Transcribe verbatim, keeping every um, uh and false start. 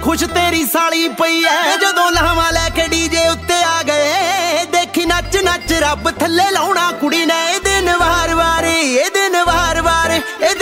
खुश तेरी साली पई है जदों लावा लैके डीजे उत्ते आ गए देखी नच नच रब थल्ले लाउणा कुड़ी ने ए दिन वार वार ए दिन वार वार ए